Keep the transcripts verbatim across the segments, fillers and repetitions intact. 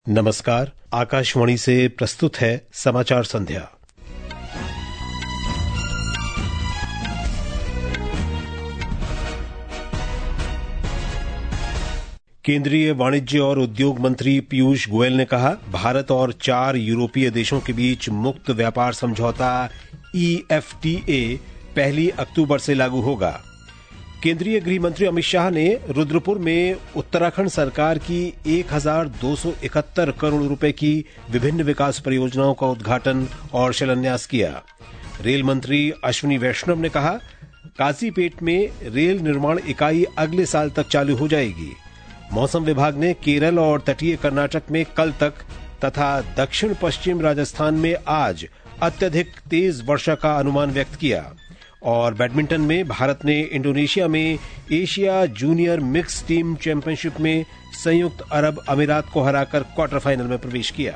नमस्कार, आकाशवाणी से प्रस्तुत है समाचार संध्या। केंद्रीय वाणिज्य और उद्योग मंत्री पीयूष गोयल ने कहा, भारत और चार यूरोपीय देशों के बीच मुक्त व्यापार समझौता ई एफ टी ए पहली अक्टूबर से लागू होगा। केंद्रीय गृह मंत्री अमित शाह ने रुद्रपुर में उत्तराखंड सरकार की एक हज़ार दो सौ इकहत्तर करोड़ रुपए की विभिन्न विकास परियोजनाओं का उद्घाटन और शिलान्यास किया। रेल मंत्री अश्विनी वैष्णव ने कहा, काजीपेट में रेल निर्माण इकाई अगले साल तक चालू हो जाएगी। मौसम विभाग ने केरल और तटीय कर्नाटक में कल तक तथा दक्षिण पश्चिम राजस्थान में आज अत्यधिक तेज वर्षा का अनुमान व्यक्त किया। और बैडमिंटन में भारत ने इंडोनेशिया में Asia junior mix team championship में संयुक्त अरब अमीरात को हराकर क्वार्टर फाइनल में प्रवेश किया।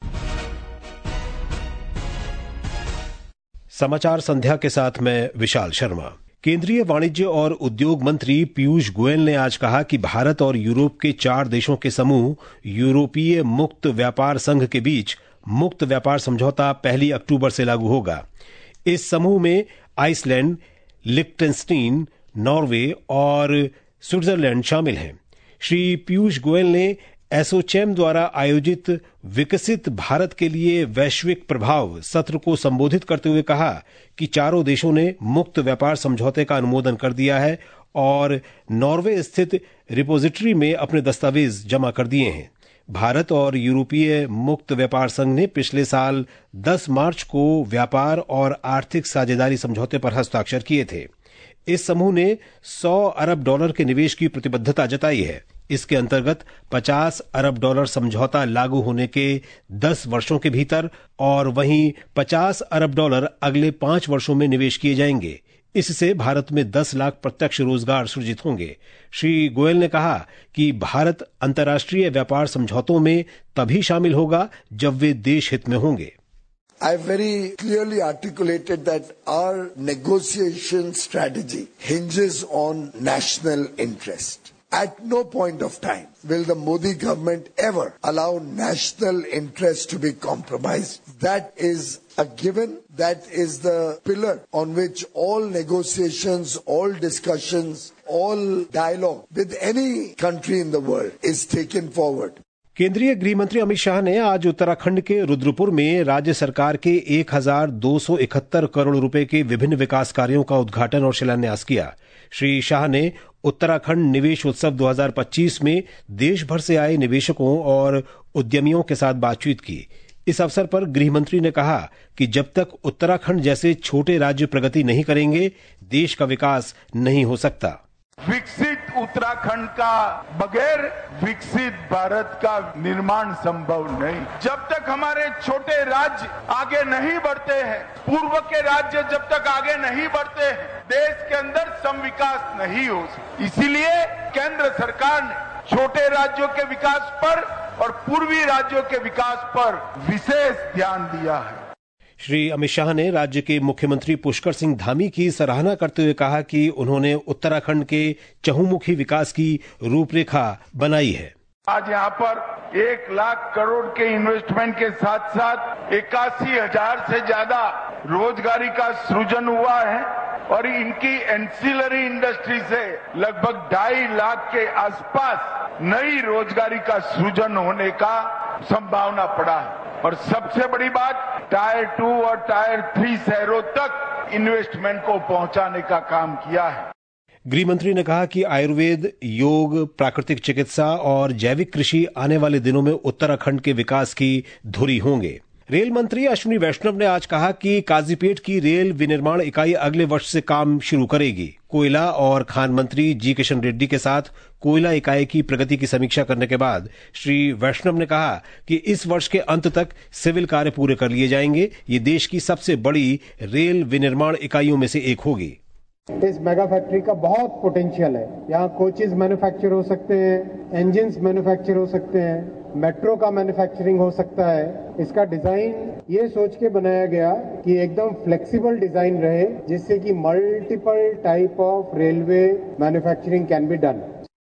समाचार संध्या के साथ मैं विशाल शर्मा। केंद्रीय वाणिज्य और उद्योग मंत्री पीयूष गोयल ने आज कहा कि भारत और यूरोप के चार देशों के समूह यूरोपीय मुक्त व्यापार संघ के बीच मुक्त व्यापार समझौता पहली अक्टूबर से लागू होगा। इस समूह में आइसलैंड, लिक्टेनस्टीन, नॉर्वे और स्विट्जरलैंड शामिल हैं। श्री पीयूष गोयल ने एसोचैम द्वारा आयोजित विकसित भारत के लिए वैश्विक प्रभाव सत्र को संबोधित करते हुए कहा कि चारों देशों ने मुक्त व्यापार समझौते का अनुमोदन कर दिया है और नॉर्वे स्थित रिपोजिटरी में अपने दस्तावेज जमा कर दिए हैं। भारत और यूरोपीय मुक्त व्यापार संघ ने पिछले साल दस मार्च को व्यापार और आर्थिक साझेदारी समझौते पर हस्ताक्षर किए थे। इस समूह ने सौ अरब डॉलर के निवेश की प्रतिबद्धता जताई है। इसके अंतर्गत पचास अरब डॉलर समझौता लागू होने के दस वर्षों के भीतर और वहीं पचास अरब डॉलर अगले पांच वर्षों में निवेश किए जाएंगे। इससे भारत में दस लाख प्रत्यक्ष रोजगार सृजित होंगे। श्री गोयल ने कहा कि भारत अंतर्राष्ट्रीय व्यापार समझौतों में तभी शामिल होगा जब वे देश हित में होंगे। I very clearly articulated that our negotiation strategy hinges on national interest. At no point of time will the Modi government ever allow national interest to be compromised. That is a given. That is the pillar on which all negotiations, all discussions, all dialogue with any country in the world is taken forward. केंद्रीय गृह मंत्री अमित शाह ने आज उत्तराखंड के रुद्रपुर में राज्य सरकार के एक हज़ार दो सौ इकहत्तर करोड़ रुपए के विभिन्न विकास कार्यों का उद्घाटन और शिलान्यास किया। श्री शाह ने उत्तराखंड निवेश उत्सव दो हज़ार पच्चीस में देश भर से आए निवेशकों और उद्यमियों के साथ बातचीत की। इस अवसर पर गृह मंत्री ने कहा कि जब तक उत्तराखंड जैसे छोटे राज्य प्रगति नहीं करेंगे, देश का विकास नहीं हो सकता। विकसित उत्तराखंड का बगैर विकसित भारत का निर्माण संभव नहीं। जब तक हमारे छोटे राज्य आगे नहीं बढ़ते हैं, पूर्व के राज्य जब तक आगे नहीं बढ़ते हैं, देश के अंदर सम विकास नहीं हो सकता। इसीलिए केंद्र सरकार ने छोटे राज्यों के विकास पर और पूर्वी राज्यों के विकास पर विशेष ध्यान दिया है। श्री अमित शाह ने राज्य के मुख्यमंत्री पुष्कर सिंह धामी की सराहना करते हुए कहा कि उन्होंने उत्तराखंड के चहुमुखी विकास की रूपरेखा बनाई है। आज यहाँ पर एक लाख करोड़ के इन्वेस्टमेंट के साथ साथ इक्यासी हजार से ज्यादा रोजगारी का सृजन हुआ है और इनकी एंसिलरी इंडस्ट्री से लगभग ढाई लाख के आसपास नई रोजगारी का सृजन होने का संभावना पड़ा है। और सबसे बड़ी बात, टायर टू और टायर थ्री शहरों तक इन्वेस्टमेंट को पहुंचाने का काम किया है। गृह मंत्री ने कहा कि आयुर्वेद, योग, प्राकृतिक चिकित्सा और जैविक कृषि आने वाले दिनों में उत्तराखंड के विकास की धुरी होंगे। रेल मंत्री अश्विनी वैष्णव ने आज कहा कि काजीपेट की रेल विनिर्माण इकाई अगले वर्ष से काम शुरू करेगी। कोयला और खान मंत्री जी किशन रेड्डी के साथ कोयला इकाई की प्रगति की समीक्षा करने के बाद श्री वैष्णव ने कहा कि इस वर्ष के अंत तक सिविल कार्य पूरे कर लिए जाएंगे। ये देश की सबसे बड़ी रेल विनिर्माण इकाइयों में से एक होगी। इस मेगा फैक्ट्री का बहुत पोटेंशियल है। यहाँ कोचेज मैन्युफैक्चर हो सकते हैं, इंजन्स मैन्युफैक्चर हो सकते हैं, मेट्रो का मैन्युफैक्चरिंग हो सकता है। इसका डिजाइन ये सोच के बनाया गया कि एकदम फ्लेक्सिबल डिजाइन रहे, जिससे कि multiple type of railway manufacturing can be done.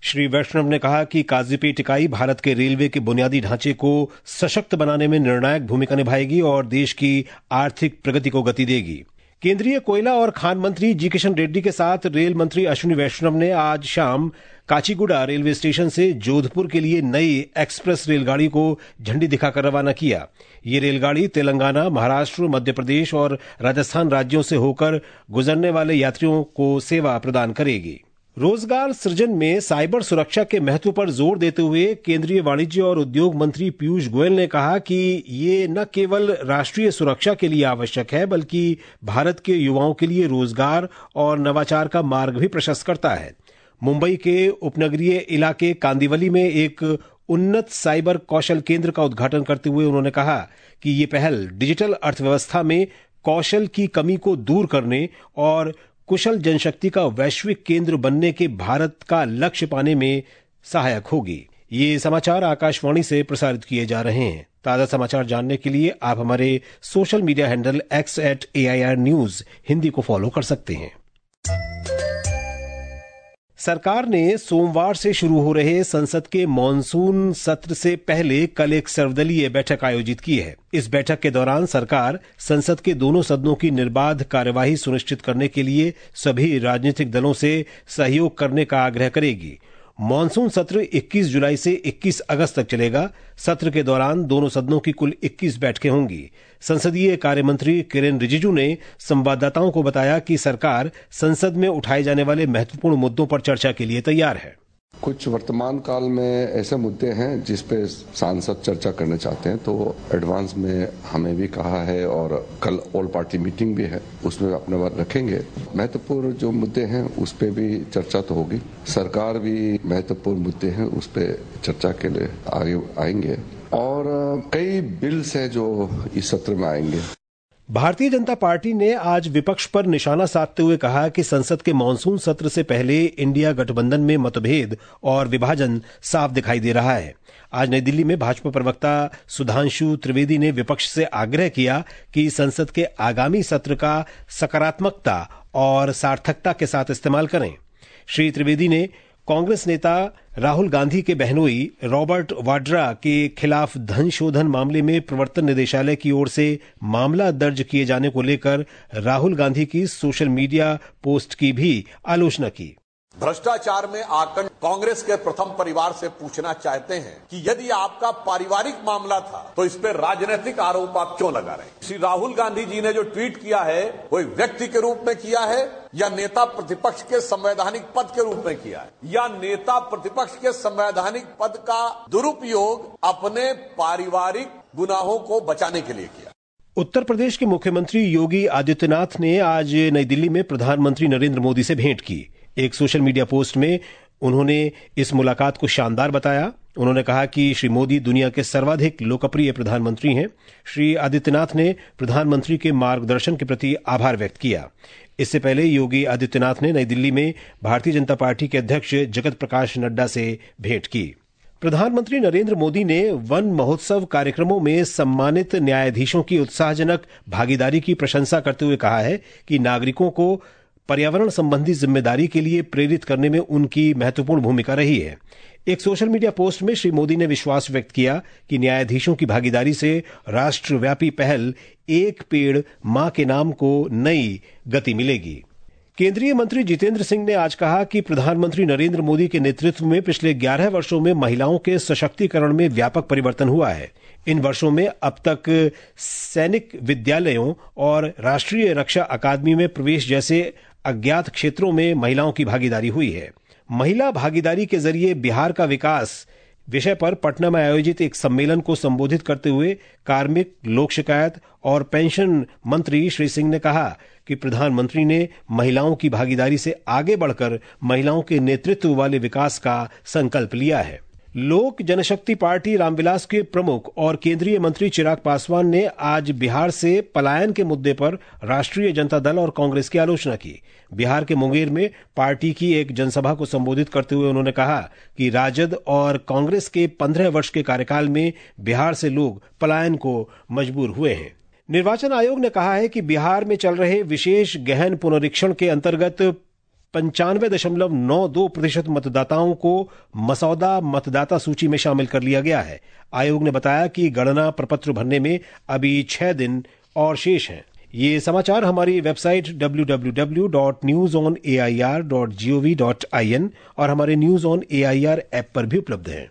Shri Vaishnaw ने कहा कि काजीपेट इकाई भारत के रेलवे के बुनियादी ढांचे को सशक्त बनाने में निर्णायक भूमिका निभाएगी और देश की आर्थिक प्रगति को गति देगी। केंद्रीय कोयला और खान मंत्री जी किशन रेड्डी के साथ रेल मंत्री अश्विनी वैष्णव ने आज शाम काचीगुडा रेलवे स्टेशन से जोधपुर के लिए नई एक्सप्रेस रेलगाड़ी को झंडी दिखाकर रवाना किया। ये रेलगाड़ी तेलंगाना, महाराष्ट्र, मध्य प्रदेश और राजस्थान राज्यों से होकर गुजरने वाले यात्रियों को सेवा प्रदान करेगी। रोजगार सृजन में साइबर सुरक्षा के महत्व पर जोर देते हुए केंद्रीय वाणिज्य और उद्योग मंत्री पीयूष गोयल ने कहा कि ये न केवल राष्ट्रीय सुरक्षा के लिए आवश्यक है बल्कि भारत के युवाओं के लिए रोजगार और नवाचार का मार्ग भी प्रशस्त करता है। मुंबई के उपनगरीय इलाके कांदिवली में एक उन्नत साइबर कौशल केंद्र का उद्घाटन करते हुए उन्होंने कहा कि ये पहल डिजिटल अर्थव्यवस्था में कौशल की कमी को दूर करने और कुशल जनशक्ति का वैश्विक केंद्र बनने के भारत का लक्ष्य पाने में सहायक होगी। ये समाचार आकाशवाणी से प्रसारित किए जा रहे हैं। ताजा समाचार जानने के लिए आप हमारे social media handle X at A I R news Hindi को फॉलो कर सकते हैं। सरकार ने सोमवार से शुरू हो रहे संसद के मॉनसून सत्र से पहले कल एक सर्वदलीय बैठक आयोजित की है। इस बैठक के दौरान सरकार संसद के दोनों सदनों की निर्बाध कार्यवाही सुनिश्चित करने के लिए सभी राजनीतिक दलों से सहयोग करने का आग्रह करेगी। मॉनसून सत्र इक्कीस जुलाई से इक्कीस अगस्त तक चलेगा। सत्र के दौरान दोनों सदनों की कुल इक्कीस बैठकें होंगी। संसदीय कार्य मंत्री किरेन रिजिजू ने संवाददाताओं को बताया कि सरकार संसद में उठाए जाने वाले महत्वपूर्ण मुद्दों पर चर्चा के लिए तैयार है। कुछ वर्तमान काल में ऐसे मुद्दे हैं जिस पे सांसद चर्चा करना चाहते हैं, तो एडवांस में हमें भी कहा है और कल ऑल पार्टी मीटिंग भी है, उसमें अपने बात रखेंगे। महत्वपूर्ण जो मुद्दे हैं उस पे भी चर्चा तो होगी। सरकार भी महत्वपूर्ण मुद्दे हैं उस पे चर्चा के लिए आगे आएंगे और कई बिल्स हैं जो इस सत्र में आएंगे। भारतीय जनता पार्टी ने आज विपक्ष पर निशाना साधते हुए कहा कि संसद के मॉनसून सत्र से पहले इंडिया गठबंधन में मतभेद और विभाजन साफ दिखाई दे रहा है। आज नई दिल्ली में भाजपा प्रवक्ता सुधांशु त्रिवेदी ने विपक्ष से आग्रह किया कि संसद के आगामी सत्र का सकारात्मकता और सार्थकता के साथ इस्तेमाल करें। श्री त्रिवेदी ने कांग्रेस नेता राहुल गांधी के बहनोई रॉबर्ट वाड्रा के खिलाफ धन शोधन मामले में प्रवर्तन निदेशालय की ओर से मामला दर्ज किए जाने को लेकर राहुल गांधी की सोशल मीडिया पोस्ट की भी आलोचना की। भ्रष्टाचार में आकंठ कांग्रेस के प्रथम परिवार से पूछना चाहते हैं कि यदि आपका पारिवारिक मामला था तो इस पर राजनीतिक आरोप आप क्यों लगा रहे हैं? श्री राहुल गांधी जी ने जो ट्वीट किया है वो एक व्यक्ति के रूप में किया है या नेता प्रतिपक्ष के संवैधानिक पद के रूप में किया है या नेता प्रतिपक्ष के संवैधानिक पद का दुरुपयोग अपने पारिवारिक गुनाहों को बचाने के लिए किया? उत्तर प्रदेश के मुख्यमंत्री योगी आदित्यनाथ ने आज नई दिल्ली में प्रधानमंत्री नरेंद्र मोदी से भेंट की। एक सोशल मीडिया पोस्ट में उन्होंने इस मुलाकात को शानदार बताया। उन्होंने कहा कि श्री मोदी दुनिया के सर्वाधिक लोकप्रिय प्रधानमंत्री हैं। श्री आदित्यनाथ ने प्रधानमंत्री के मार्गदर्शन के प्रति आभार व्यक्त किया। इससे पहले योगी आदित्यनाथ ने नई दिल्ली में भारतीय जनता पार्टी के अध्यक्ष जगत प्रकाश नड्डा से भेंट की। प्रधानमंत्री नरेंद्र मोदी ने वन महोत्सव कार्यक्रमों में सम्मानित न्यायाधीशों की उत्साहजनक भागीदारी की प्रशंसा करते हुए कहा है कि नागरिकों को पर्यावरण संबंधी जिम्मेदारी के लिए प्रेरित करने में उनकी महत्वपूर्ण भूमिका रही है। एक सोशल मीडिया पोस्ट में श्री मोदी ने विश्वास व्यक्त किया कि न्यायाधीशों की भागीदारी से राष्ट्रव्यापी पहल एक पेड़ मां के नाम को नई गति मिलेगी। केंद्रीय मंत्री जितेंद्र सिंह ने आज कहा कि प्रधानमंत्री नरेंद्र मोदी के नेतृत्व में पिछले ग्यारह वर्षों में महिलाओं के सशक्तिकरण में व्यापक परिवर्तन हुआ है। इन वर्षों में अब तक सैनिक विद्यालयों और राष्ट्रीय रक्षा अकादमी में प्रवेश जैसे अज्ञात क्षेत्रों में महिलाओं की भागीदारी हुई है। महिला भागीदारी के जरिए बिहार का विकास विषय पर पटना में आयोजित एक सम्मेलन को संबोधित करते हुए कार्मिक, लोक शिकायत और पेंशन मंत्री श्री सिंह ने कहा कि प्रधानमंत्री ने महिलाओं की भागीदारी से आगे बढ़कर महिलाओं के नेतृत्व वाले विकास का संकल्प लिया है। लोक जनशक्ति पार्टी रामविलास के प्रमुख और केंद्रीय मंत्री चिराग पासवान ने आज बिहार से पलायन के मुद्दे पर राष्ट्रीय जनता दल और कांग्रेस की आलोचना की। बिहार के मुंगेर में पार्टी की एक जनसभा को संबोधित करते हुए उन्होंने कहा कि राजद और कांग्रेस के पंद्रह वर्ष के कार्यकाल में बिहार से लोग पलायन को मजबूर हुए हैं। निर्वाचन आयोग ने कहा है कि बिहार में चल रहे विशेष गहन पुनरीक्षण के अंतर्गत पंचानवे दशमलव नौ दो प्रतिशत मतदाताओं को मसौदा मतदाता सूची में शामिल कर लिया गया है। आयोग ने बताया कि गणना प्रपत्र भरने में अभी छह दिन और शेष हैं। ये समाचार हमारी website W W W dot news on A I R dot G O V dot I N और हमारे news on A I R app पर भी उपलब्ध हैं।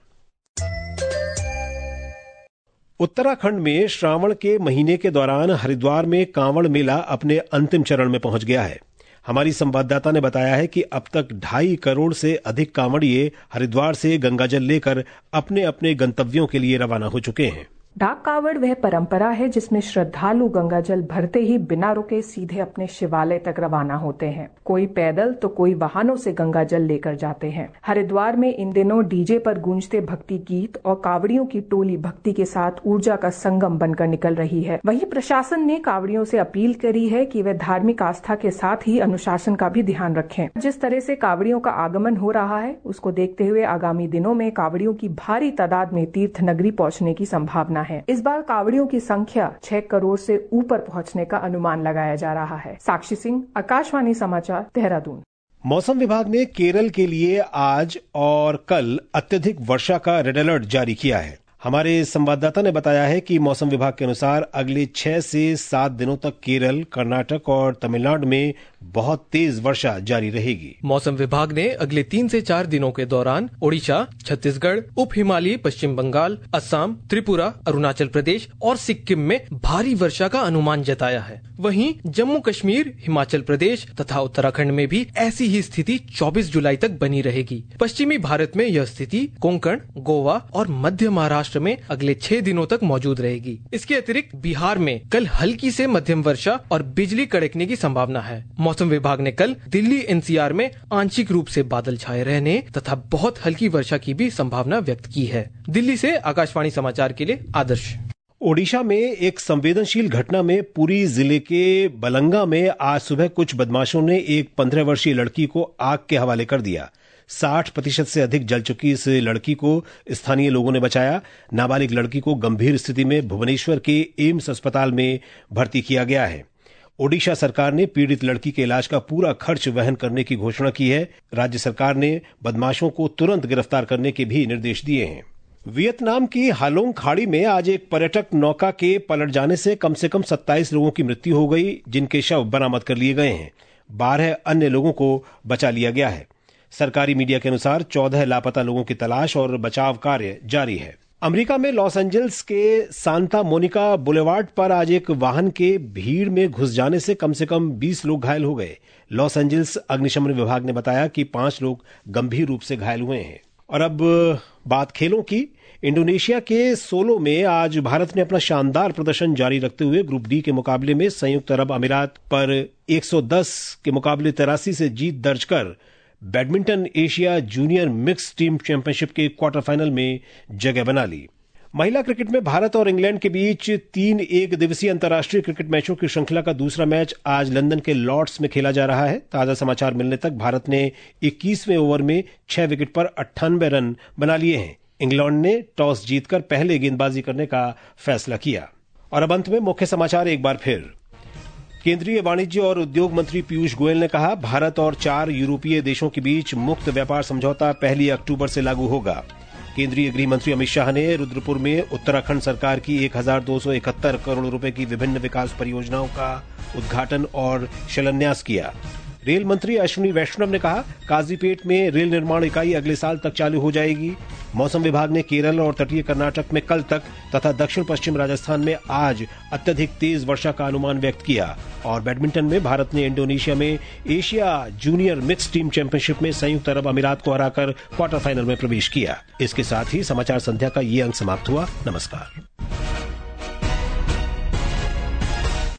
उत्तराखंड में श्रावण के महीने के दौरान हरिद्वार में कांवड़ मेला अपने अंतिम चरण में पहुंच गया है। हमारी संवाददाता ने बताया है कि अब तक ढाई करोड़ से अधिक कांवड़िए हरिद्वार से गंगाजल लेकर अपने अपने गंतव्यों के लिए रवाना हो चुके हैं। डाक कावड़ वह परंपरा है जिसमें श्रद्धालु गंगाजल भरते ही बिना रुके सीधे अपने शिवालय तक रवाना होते हैं। कोई पैदल तो कोई वाहनों से गंगाजल लेकर जाते हैं। हरिद्वार में इन दिनों डीजे पर गूंजते भक्ति गीत और कावड़ियों की टोली भक्ति के साथ ऊर्जा का संगम बनकर निकल रही है। वहीं प्रशासन ने कावड़ियों से अपील करी है कि वे धार्मिक आस्था के साथ ही अनुशासन का भी ध्यान रखें। जिस तरह से कावड़ियों का आगमन हो रहा है उसको देखते हुए आगामी दिनों में कावड़ियों की भारी तादाद में तीर्थ नगरी पहुंचने की संभावना है। इस बार कावड़ियों की संख्या छह करोड़ से ऊपर पहुंचने का अनुमान लगाया जा रहा है। साक्षी सिंह, आकाशवाणी समाचार, देहरादून। मौसम विभाग ने केरल के लिए आज और कल अत्यधिक वर्षा का रेड अलर्ट जारी किया है। हमारे संवाददाता ने बताया है कि मौसम विभाग के अनुसार अगले छह से सात दिनों तक केरल, कर्नाटक और तमिलनाडु में बहुत तेज वर्षा जारी रहेगी। मौसम विभाग ने अगले तीन से चार दिनों के दौरान ओडिशा, छत्तीसगढ़, उप हिमालयी पश्चिम बंगाल, असम, त्रिपुरा, अरुणाचल प्रदेश और सिक्किम में भारी वर्षा का अनुमान जताया है। वहीं जम्मू कश्मीर, हिमाचल प्रदेश तथा उत्तराखंड में भी ऐसी ही स्थिति चौबीस जुलाई तक बनी रहेगी। पश्चिमी भारत में यह स्थिति कोंकण, गोवा और मध्य महाराष्ट्र में अगले छह दिनों तक मौजूद रहेगी। इसके अतिरिक्त बिहार में कल हल्की से मध्यम वर्षा और बिजली कड़कने की संभावना है। मौसम विभाग ने कल दिल्ली एन सी आर में आंशिक रूप से बादल छाए रहने तथा बहुत हल्की वर्षा की भी संभावना व्यक्त की है। दिल्ली से आकाशवाणी समाचार के लिए आदर्श। ओडिशा में एक संवेदनशील घटना में पुरी जिले के बलंगा में आज सुबह कुछ बदमाशों ने एक पंद्रह वर्षीय लड़की को आग के हवाले कर दिया। साठ प्रतिशत से अधिक जल चुकी इस लड़की को स्थानीय लोगों ने बचाया। नाबालिग लड़की को गंभीर स्थिति में भुवनेश्वर के एम्स अस्पताल में भर्ती किया गया है। ओडिशा सरकार ने पीड़ित लड़की के इलाज का पूरा खर्च वहन करने की घोषणा की है। राज्य सरकार ने बदमाशों को तुरंत गिरफ्तार करने के भी निर्देश दिए हैं। वियतनाम की हालोंग खाड़ी में आज एक पर्यटक नौका के पलट जाने से कम से कम सत्ताईस लोगों की मृत्यु हो गई, जिनके शव बरामद कर लिए गए हैं। बारह अन्य लोगों को बचा लिया गया है। सरकारी मीडिया के अनुसार चौदह लापता लोगों की तलाश और बचाव कार्य जारी है। अमेरिका में लॉस एंजल्स के सांता मोनिका बुलेवार्ड पर आज एक वाहन के भीड़ में घुस जाने से कम से कम बीस लोग घायल हो गए। लॉस एंजल्स अग्निशमन विभाग ने बताया कि पांच लोग गंभीर रूप से घायल हुए हैं। और अब बात खेलों की। इंडोनेशिया के सोलो में आज भारत ने अपना शानदार प्रदर्शन जारी रखते हुए ग्रुप डी के मुकाबले में संयुक्त अरब अमीरात पर एक सौ दस के मुकाबले तिरासी से जीत दर्ज कर badminton Asia junior mix team championship के क्वार्टर फाइनल में जगह बना ली। महिला क्रिकेट में भारत और इंग्लैंड के बीच तीन एक दिवसीय अंतर्राष्ट्रीय क्रिकेट मैचों की श्रृंखला का दूसरा मैच आज लंदन के लॉर्ड्स में खेला जा रहा है। ताजा समाचार मिलने तक भारत ने इक्कीसवें ओवर में छह विकेट पर अट्ठानवे रन बना लिए हैं। इंग्लैंड ने टॉस जीतकर पहले गेंदबाजी करने का फैसला किया। और अब अंत में मुख्य समाचार एक बार फिर। केंद्रीय वाणिज्य और उद्योग मंत्री पीयूष गोयल ने कहा, भारत और चार यूरोपीय देशों के बीच मुक्त व्यापार समझौता पहली अक्टूबर से लागू होगा। केंद्रीय गृह मंत्री अमित शाह ने रुद्रपुर में उत्तराखंड सरकार की एक हजार दो सौ इकहत्तर करोड़ रुपए की विभिन्न विकास परियोजनाओं का उद्घाटन और शिलान्यास किया। रेल मंत्री अश्विनी वैष्णव ने कहा, काजीपेट में रेल निर्माण इकाई अगले साल तक चालू हो जाएगी। मौसम विभाग ने केरल और तटीय कर्नाटक में कल तक तथा दक्षिण पश्चिम राजस्थान में आज अत्यधिक तेज वर्षा का अनुमान व्यक्त किया। और बैडमिंटन में भारत ने इंडोनेशिया में Asia junior mix team championship में संयुक्त अरब अमीरात को हराकर क्वार्टर फाइनल में प्रवेश किया। इसके साथ ही समाचार संध्या का ये अंक समाप्त हुआ। नमस्कार।